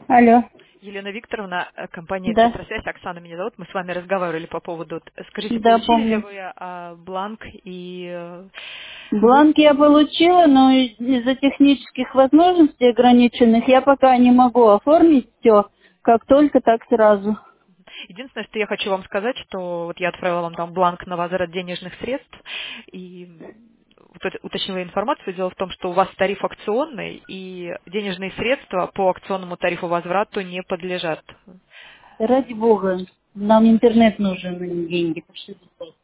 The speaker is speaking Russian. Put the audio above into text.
Алло. Елена Викторовна, компания Да. «Центросвязь», Оксана меня зовут, мы с вами разговаривали по поводу... Скажите, Да, получили ли помню. вы бланк и... Бланк я получила, но из-за технических возможностей ограниченных я пока не могу оформить все. Как только, так сразу. Единственное, что я хочу вам сказать, что вот я отправила вам там бланк на возврат денежных средств и вот уточнила информацию. Дело в том, что у вас тариф акционный, и денежные средства по акционному тарифу возврату не подлежат. Ради бога. Нам интернет нужен, а не деньги. Пошли.